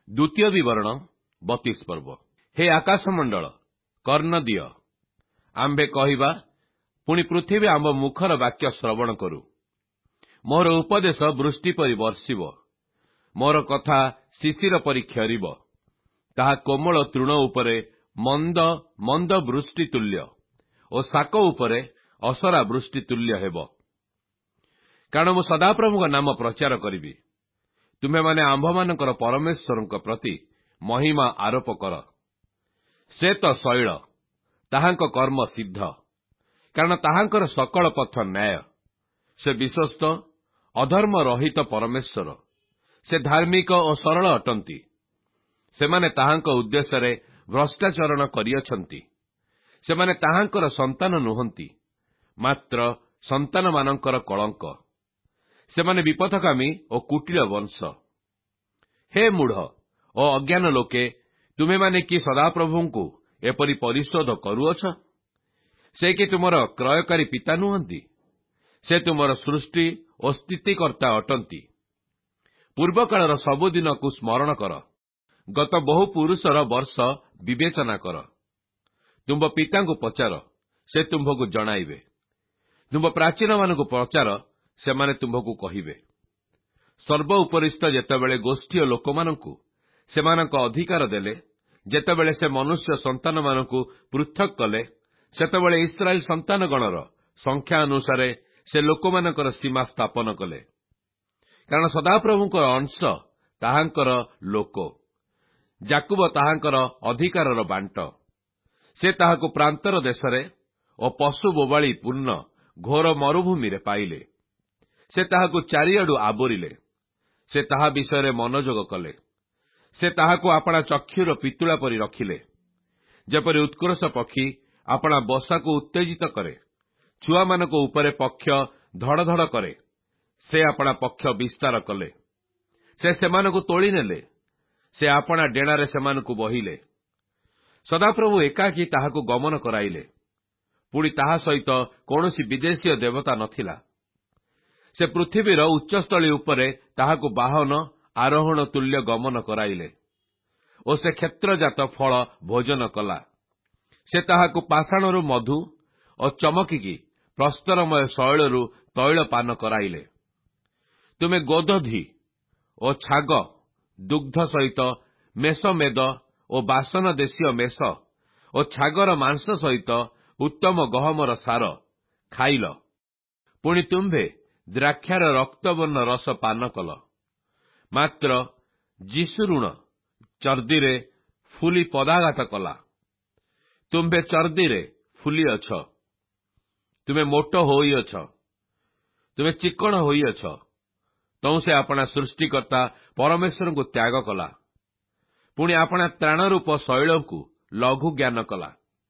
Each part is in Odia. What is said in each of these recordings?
ଦ୍ୱିତୀୟ ବିବରଣ 32 ପର୍ବ। ହେ ଆକାଶମଣ୍ଡଳ କର୍ଣ୍ଣ ଦିଅ, ଆମ୍ଭେ କହିବା, ପୁଣି ପୃଥିବୀ ଆମ ମୁଖର ବାକ୍ୟ ଶ୍ରବଣ କରୁ। ମୋର ଉପଦେଶ ବୃଷ୍ଟି ପରି ବର୍ଷିବ, ମୋର କଥା ଶିଶିର ପରି କ୍ଷରିବ। ତାହା କୋମଳ ତୃଣ ଉପରେ ମନ୍ଦ ମନ୍ଦ ବୃଷ୍ଟି ତୁଲ୍ୟ ଓ ଶାକ ଉପରେ ଅସରା ବୃଷ୍ଟି ତୁଲ୍ୟ ହେବ। କାରଣ ମୁଁ ସଦାପ୍ରଭୁଙ୍କ ନାମ ପ୍ରଚାର କରିବି। ତୁମେମାନେ ଆମ୍ଭମାନଙ୍କର ପରମେଶ୍ୱରଙ୍କ ପ୍ରତି ମହିମା ଆରୋପ କର। ସେ ତ ଶୈଳ, ତାହାଙ୍କ କର୍ମ ସିଦ୍ଧ, କାରଣ ତାହାଙ୍କର ସକଳ ପଥ ନ୍ୟାୟ। ସେ ବିଶ୍ୱସ୍ତ ଅଧର୍ମ ରହିତ ପରମେଶ୍ୱର, ସେ ଧାର୍ମିକ ଓ ସରଳ ଅଟନ୍ତି। ସେମାନେ ତାହାଙ୍କ ଉଦ୍ଦେଶ୍ୟରେ ଭ୍ରଷ୍ଟାଚରଣ କରିଅଛନ୍ତି। ସେମାନେ ତାହାଙ୍କର ସନ୍ତାନ ନୁହନ୍ତି, ମାତ୍ର ସନ୍ତାନମାନଙ୍କର କଳଙ୍କ। ସେମାନେ ବିପଥଗାମୀ ଓ କୁଟିଳ ବଂଶ। ହେ ମୂଢ଼ ଓ ଅଜ୍ଞାନ ଲୋକେ, ତୁମେମାନେ କି ସଦାପ୍ରଭୁଙ୍କୁ ଏପରି ପରିଶୋଧ କରୁଅଛ? ସେ କି ତୁମର କ୍ରୟକାରୀ ପିତା ନୁହନ୍ତି? ସେ ତୁମର ସୃଷ୍ଟି ଓ ସ୍ଥିତିକର୍ତ୍ତା ଅଟନ୍ତି। ପୂର୍ବକାଳର ସବୁ ଦିନକୁ ସ୍ମରଣ କର, ଗତ ବହୁ ପୁରୁଷର ବର୍ଷ ବିବେଚନା କର। ତୁମ୍ଭ ପିତାଙ୍କୁ ପଚାର, ସେ ତୁମ୍ଭକୁ ଜଣାଇବେ। ତୁମ୍ଭ ପ୍ରାଚୀନମାନଙ୍କୁ ପଚାର, ସେମାନେ ତୁମ୍ଭକୁ କହିବେ। ସର୍ବ ଉପରିସ୍ଥ ଯେତେବେଳେ ଗୋଷ୍ଠୀ ଓ ଲୋକମାନଙ୍କୁ ସେମାନଙ୍କ ଅଧିକାର ଦେଲେ, ଯେତେବେଳେ ସେ ମନୁଷ୍ୟ ସନ୍ତାନମାନଙ୍କୁ ପୃଥକ କଲେ, ସେତେବେଳେ ଇସ୍ରାଏଲ ସନ୍ତାନଗଣର ସଂଖ୍ୟା ଅନୁସାରେ ସେ ଲୋକମାନଙ୍କର ସୀମା ସ୍ଥାପନ କଲେ। କାରଣ ସଦାପ୍ରଭୁଙ୍କର ଅଂଶ ତାହାଙ୍କର ଲୋକ, ଯାକୁବ ତାହାଙ୍କର ଅଧିକାରର ବାଣ୍ଟ। ସେ ତାହାକୁ ପ୍ରାନ୍ତର ଦେଶରେ ଓ ପଶୁ ବୋବାଳି ପୂର୍ଣ୍ଣ ଘୋର ମରୁଭୂମିରେ ପାଇଲେ। ସେ ତାହାକୁ ଚାରିଆଡୁ ଆବୋରିଲେ। ସେ ତାହା ବିଷୟରେ ମନୋଯୋଗ କଲେ। ସେ ତାହାକୁ ଆପଣା ଚକ୍ଷୁର ପିତୁଳା ପରି ରଖିଲେ। ଯେପରି ଉତ୍କର୍ଷ ପକ୍ଷୀ ଆପଣା ବସାକୁ ଉତ୍ତେଜିତ କରେ, ଛୁଆମାନଙ୍କ ଉପରେ ପକ୍ଷ ଧଡ଼ ଧଡ଼ କରେ, ସେ ଆପଣା ପକ୍ଷ ବିସ୍ତାର କଲେ। ସେ ସେମାନଙ୍କୁ ତୋଳି ନେଲେ, ସେ ଆପଣା ଡେଣାରେ ସେମାନଙ୍କୁ ବହିଲେ। ସଦାପ୍ରଭୁ ଏକାକୀ ତାହାକୁ ଗମନ କରାଇଲେ। ପୁଣି ତାହା ସହିତ କୌଣସି ବିଦେଶୀୟ ଦେବତା ନଥିଲା। ସେ ପୃଥିବୀର ଉଚ୍ଚସ୍ଥଳୀ ଉପରେ ତାହାକୁ ବାହନ ଆରୋହଣ ତୁଲ୍ୟ ଗମନ କରାଇଲେ ଓ ସେ କ୍ଷେତ୍ରଜାତ ଫଳ ଭୋଜନ କଲା। ସେ ତାହାକୁ ପାଷାଣରୁ ମଧୁ ଓ ଚମକିକି ପ୍ରସ୍ତରମୟ ଶୈଳରୁ ତୈଳ ପାନ କରାଇଲେ। ତୁମେ ଗୋଦଧି ଓ ଛାଗ, ଦୁଗ୍ଧ ସହିତ ମେଷମେଦ ଓ ବାସନ ଦେଶୀୟ ମେଷ ଓ ଛାଗର ମାଂସ ସହିତ ଉତ୍ତମ ଗହମର ସାର ଖାଇଲ। ପୁଣି ତୁମ୍ଭେ ଦ୍ରାକ୍ଷାର ରକ୍ତବର୍ଣ୍ଣ ରସ ପାନ କଲ। ମାତ୍ର ଯିଶୁରୁଣ ଚର୍ଦ୍ଦିରେ ଫୁଲି ପଦାଘାତ କଲା। ତୁମ୍ଭେ ଚର୍ଦ୍ଦିରେ ଫୁଲିଅଛ, ତୁମେ ମୋଟ ହୋଇଅଛ, ତୁମେ ଚିକଣ ହୋଇଅଛ। ତୁ ସେ ଆପଣା ସୃଷ୍ଟିକର୍ତ୍ତା ପରମେଶ୍ୱରଙ୍କୁ ତ୍ୟାଗ କଲା। ପୁଣି ଆପଣା ତ୍ରାଣରୂପ ଶୈଳଙ୍କୁ ଲଘୁ ଜ୍ଞାନ କଲା।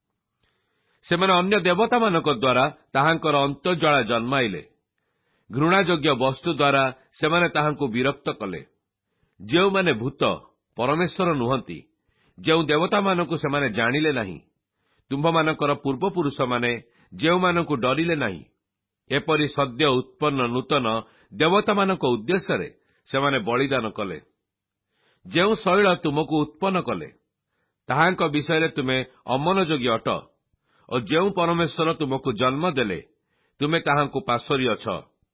ସେମାନେ ଅନ୍ୟ ଦେବତାମାନଙ୍କ ଦ୍ୱାରା ତାହାଙ୍କର ଅନ୍ତର୍ଜଳା ଜନ୍ମାଇଲେ। ଘୃଣାଯୋଗ୍ୟ ବସ୍ତୁ ଦ୍ୱାରା ସେମାନେ ତାହାଙ୍କୁ ବିରକ୍ତ କଲେ। ଯେଉଁମାନେ ଭୂତ, ପରମେଶ୍ୱର ନୁହନ୍ତି, ଯେଉଁ ଦେବତାମାନଙ୍କୁ ସେମାନେ ଜାଣିଲେ ନାହିଁ, ତୁମ୍ଭମାନଙ୍କର ପୂର୍ବପୁରୁଷମାନେ ଯେଉଁମାନଙ୍କୁ ଡରିଲେ ନାହିଁ, ଏପରି ସଦ୍ୟ ଉତ୍ପନ୍ନ ନୂତନ ଦେବତାମାନଙ୍କ ଉଦ୍ଦେଶ୍ୟରେ ସେମାନେ ବଳିଦାନ କଲେ। ଯେଉଁ ଶୈଳ ତୁମକୁ ଉତ୍ପନ୍ନ କଲେ, ତାହାଙ୍କ ବିଷୟରେ ତୁମେ ଅମନୋଯୋଗୀ ଅଟ, ଓ ଯେଉଁ ପରମେଶ୍ୱର ତୁମକୁ ଜନ୍ମ ଦେଲେ, ତୁମେ ତାହାଙ୍କୁ ପାଶୋରିଅଛ।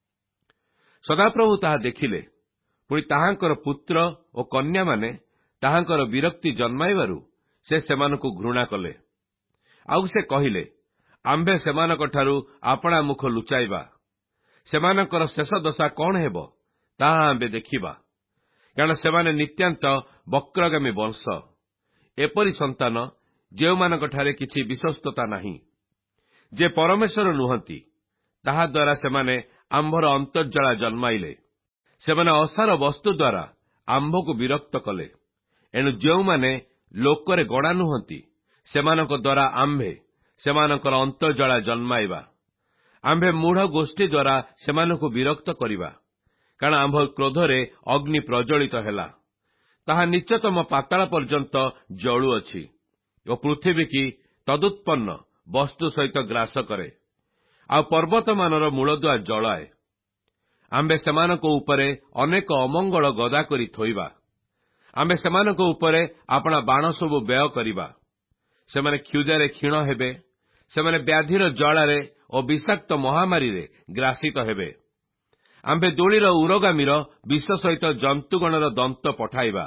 ସଦାପ୍ରଭୁ ତାହା ଦେଖିଲେ। ପୁଣି ତାହାଙ୍କର ପୁତ୍ର ଓ କନ୍ୟାମାନେ ତାହାଙ୍କର ବିରକ୍ତି ଜନ୍ମାଇବାରୁ ସେ ସେମାନଙ୍କୁ ଘୃଣା କଲେ। ଆଉ ସେ କହିଲେ, ଆମ୍ଭେ ସେମାନଙ୍କଠାରୁ ଆପଣା ମୁଖ ଲୁଚାଇବା। ସେମାନଙ୍କର ଶେଷ ଦଶା କଣ ହେବ, ତାହା ଆମ୍ଭେ ଦେଖିବା। କାରଣ ସେମାନେ ନିତ୍ୟାନ୍ତ ବକ୍ରଗାମୀ ବଂଶ, ଏପରି ସନ୍ତାନ ଯେଉଁମାନଙ୍କଠାରେ କିଛି ବିଶ୍ୱସ୍ତତା ନାହିଁ। ଯେ ପରମେଶ୍ୱର ନୁହନ୍ତି, ତାହାଦ୍ୱାରା ସେମାନେ ଆମ୍ଭର ଅନ୍ତର୍ଜଳା ଜନ୍ମାଇଲେ। ସେମାନେ ଅସାର ବସ୍ତୁ ଦ୍ୱାରା ଆମ୍ଭକୁ ବିରକ୍ତ କଲେ। ଏଣୁ ଯେଉଁମାନେ ଲୋକରେ ଗଣା ନୁହନ୍ତି, ସେମାନଙ୍କ ଦ୍ୱାରା ଆମ୍ଭେ ସେମାନଙ୍କର ଅନ୍ତର୍ଜଳା ଜନ୍ମାଇବା। ଆମ୍ଭେ ମୂଢ଼ ଗୋଷ୍ଠୀ ଦ୍ୱାରା ସେମାନଙ୍କୁ ବିରକ୍ତ କରିବା। କାରଣ ଆମ୍ଭ କ୍ରୋଧରେ ଅଗ୍ନି ପ୍ରଜ୍ୱଳିତ ହେଲା, ତାହା ନିଚତମ ପାତାଳ ପର୍ଯ୍ୟନ୍ତ ଜଳୁଅଛି ଓ ପୃଥିବୀ କି ତଦୁତ୍ପନ୍ନ ବସ୍ତୁ ସହିତ ଗ୍ରାସ କରେ, ଆଉ ପର୍ବତମାନର ମୂଳଦୁଆ ଜଳାଏ। ଆମ୍ଭେ ସେମାନଙ୍କ ଉପରେ ଅନେକ ଅମଙ୍ଗଳ ଗଦା କରି ଥୋଇବା। आम्भे सेमानक उपरे आपणा बाण सबु व्यय करिबा। सेमाने क्षुधारे क्षीण हेबे, सेमाने व्याधिर ज्वालारे और विषाक्त महामारी रे ग्रासित हेबे। आम्भे दूलीर उरगामीर विष सहित जंतुगणर दंत पठाइबा।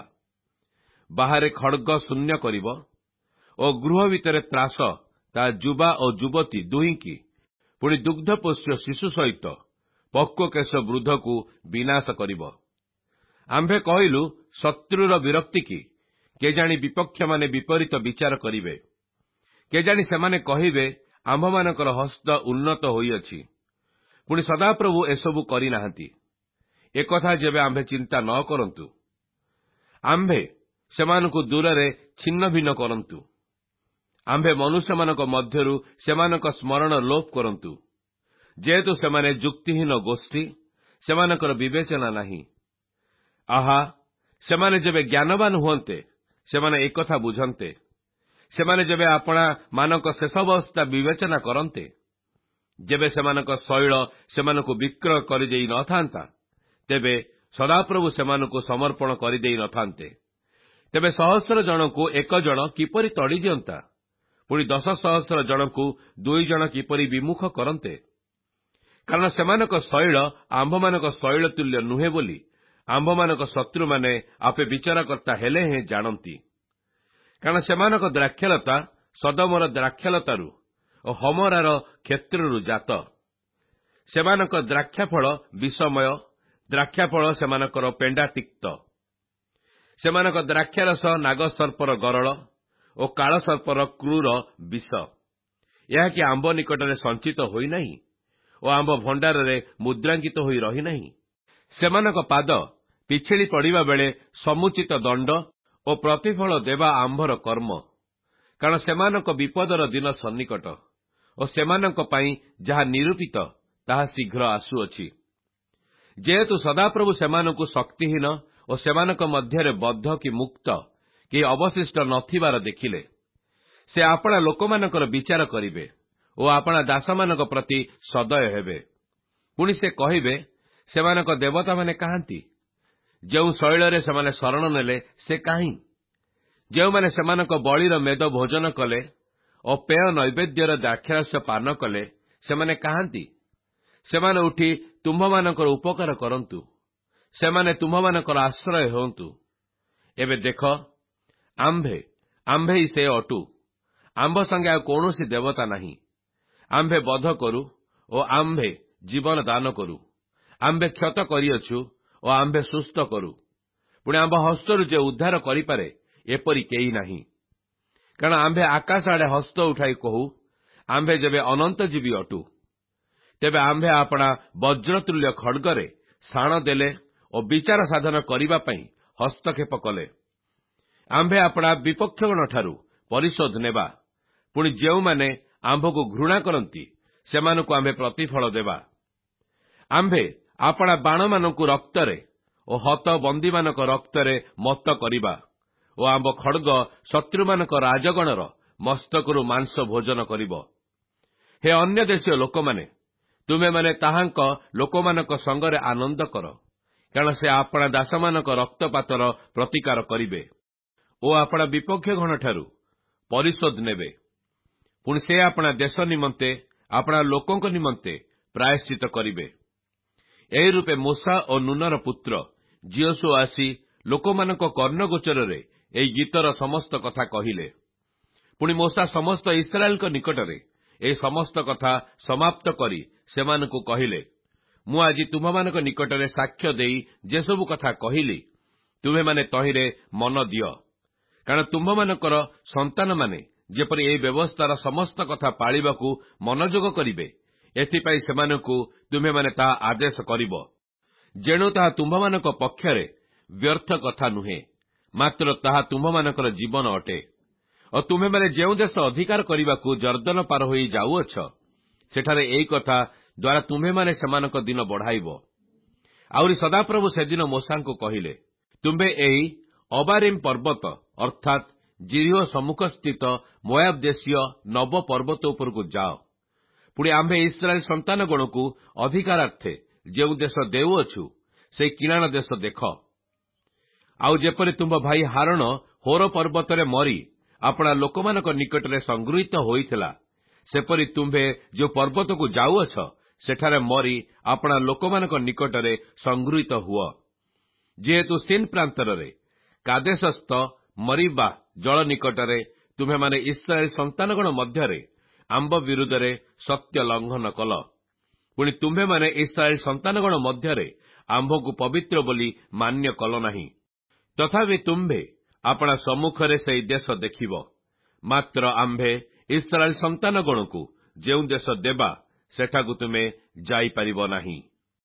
बाहरे खड्ग शून्य करिब और गृह भितर त्रास ता युवा और युवती दुहिंकी पुणी दुग्धपोष्य शिशु सहित पक्व केश वृद्ध को विनाश करिब। आम्भे कहिलु शत्रुर विरक्ति की केजाणी विपक्ष माने विपरीत विचार करिवे। केजाणी सेमाने कहिवे आम्भमानकर हस्त उन्नत होइअछि, पुणी सदाप्रभु एसबु करि नाहांती। एकथा जेबे आम्भे चिंता न करंतु। आम्भे सेमानकु दूररे छिन्न भिन्न करंतु। आम्भे मनुष्यमानक मध्यरु सेमानक स्मरण लोप करंतु। जेहेतु सेमाने युक्तिहीन गोष्ठी, सेमानकर विवेचना नाही। आहा, सेमाने जेबे ज्ञानवान हुअन्ते, सेमाने एकथा बुझन्ते। सेमाने जेबे आपणा मानक शेषावस्था विवेचना करन्ते, जेबे सेमानक शैल सेमानकु विक्रय करिदेई न थांता, तेबे सदाप्रभु सेमानकु समर्पण करिदेई न थांते। तेबे सहस्र जनकु एक जन किपरि तड़ी दियंता, पुणी 10,000 जनकु 2 जन किपरि विमुख करन्ते। कारण सेमानक शैल आम्भमानक शैल तुल्य नुहे बोली आम्भमानक शत्रु माने आपे विचारकर्ता हेले हें जानती। कारण सेमानक द्राक्षालता सदमर द्राक्षालतारु और हमरार क्षेत्ररु जात। सेमानक द्राक्षाफल विषमय, द्राक्षाफल सेमानकर पेंडा तिक्त। सेमानक द्राक्षारस नागसर्पर गरल और कालसर्पर क्रूर विष। यह कि आंब निकटरे संचित होई नहीं और आंब भंडारे मुद्रांकित होई रही नहीं। सेमानक पाद पिछिड़ी पड़िबा बेले समुचित दंड और प्रतिफल देवा आंभर कर्म। कारण सेमानक विपदर दिन सन्निकट और सेमानक पई जहा निरूपित ताहा शीघ्र आसुअछि। जेहेतु सदाप्रभु सेमानकु शक्तिहीन और सेमानक मध्यरे बद्ध कि मुक्त कि अवशिष्ट नथिबार देखिले, से आपणा लोकमानकर विचार करिवे और आपणा दासमानक प्रति सदय हेबे। पुणी से कहिवे सेमानक देवता माने काहांती, जेउ शैଳରେ सेमाने शरण नेले से काहीं, जेउमाने सेमानक बलिर मेद भोजन कले और पेय नैवेद्यर द्राक्षारस पान कले सेमाने काहांती। सेमाने उठी तुम्भमानकर उपकार करंतु, सेमाने तुम्भमानकर आश्रय होंतु। एबे देख आम्भे से अटु, आंभ संगे आ कौनसी देवता नहीं। आम्भे बध करू और आम्भे जीवन दान करू। आम्भे क्षत करिअछु और आम्भे सुस्थ करू। पुणे आंभ हस्तरु जे उद्धार करिपारे एपरि केही नाही। कारण आम्भे आकाश आड़े हस्त उठाई कहू आम्भे जेबे अनंत जीवी अटू, तेबे आम्भे आपणा वज्रतुल्य खड्गरे शाण देले और विचार साधन करिबा पई हस्तक्षेप कले। आम्भे आपणा विपक्षगण ठारू परिशोध नेबा। पुणी जेउमाने आम्भको घृणा करंती सेमानकु आम्भे प्रतिफल देबा। आम्भे आपणा बाणमानकु रक्तरे और हत बंदीमानक रक्तरे मत्त करिबा और आम्भ खड्ग शत्रुमानक राजगणर मस्तकरु मांस भोजन करिब। हे अन्य देशीय लोकमाने, तुमे माने ताहांक लोकमानक संगरे आनंद कर, कारण से आपणा दासमानक रक्तपातर प्रतिकार करिवे और आपणा विपक्षगण ठारू परिशोध नेबे। पुणी से आपणा देश निमंते आपणा लोकंक निमंते प्रायश्चित करिवे। एही रूपे मूसा और नूनर पुत्र जियोशु आसी लोकमानक कर्णगोचରରେ एही गीतर समस्त कथा कहिले। पुणी मूसा समस्त इस्राएलक निकटरे एही समस्त कथा समाप्त करी सेमानकु कहिले, मु आजि तुम्भमानक निकटरे साक्ष्य देई जे सबु कथा कहिली तुमे माने तहिरे मन दियो। कारण तुम्भमानकर संतान माने जेपरि एही व्यवस्थार समस्त कथा पाळिबाकू मनोयोग करिवे, एथिपाई सेमानकु तुमे माने ताहा आदेश करिब। जेणु ताहा तुम्भमानक पक्षरे व्यर्थ कथा नुहे, मात्र ताहा तुम्भमानकर जीवन अटे। और तुमे माने जेउ देश अधिकार करिबाकू जर्दन पार होई जाउअछ, सेठारे एही कथा द्वारा तुमे माने सेमानक दिन बढ़ाइब। आउरी सदाप्रभु सेदिन मूसांकु कहिले, तुम्भे एही अबारिम पर्वत अर्थात जिरिहो सम्मुख स्थित मोयाब देशीय नव पर्वत उपरकू जाओ। पुणी आम्भे इस्राएल संतान गणकू अधिकारार्थे जेउ देश देउअछु से किराण देश देख। ଆଉ ଯେପରି ତୁମ୍ଭ ଭାଇ ହାରଣ ହୋର ପର୍ବତରେ ମରି ଆପଣା ଲୋକମାନଙ୍କ ନିକଟରେ ସଂଗୃହୀତ ହୋଇଥିଲା, ସେପରି ତୁମ୍ଭେ ଯେଉଁ ପର୍ବତକୁ ଯାଉଅଛ, ସେଠାରେ ମରି ଆପଣା ଲୋକମାନଙ୍କ ନିକଟରେ ସଂଗୃହୀତ ହୁଅ। ଯେହେତୁ ସିନ୍ ପ୍ରାନ୍ତରରେ କାଦେଶସ୍ଥ ମରିବା ଜଳ ନିକଟରେ ତୁମ୍ଭେମାନେ ଇସ୍ରାଏଲ ସନ୍ତାନଗଣ ମଧ୍ୟରେ ଆମ୍ଭ ବିରୁଦ୍ଧରେ ସତ୍ୟ ଲଙ୍ଘନ କଲ, ପୁଣି ତୁମ୍ଭେମାନେ ଇସ୍ରାଏଲ ସନ୍ତାନଗଣ ମଧ୍ୟରେ ଆମ୍ଭକୁ ପବିତ୍ର ବୋଲି ମାନ୍ୟ କଲ ନାହିଁ। ତଥାପି ତୁମ୍ଭେ ଆପଣା ସମ୍ମୁଖରେ ସେହି ଦେଶ ଦେଖିବ। ମାତ୍ର ଆମ୍ଭେ ଇସ୍ରାଏଲ ସନ୍ତାନଗଣକୁ ଯେଉଁ ଦେଶ ଦେବା, ସେଠାକୁ ତୁମେ ଯାଇପାରିବ ନାହିଁ।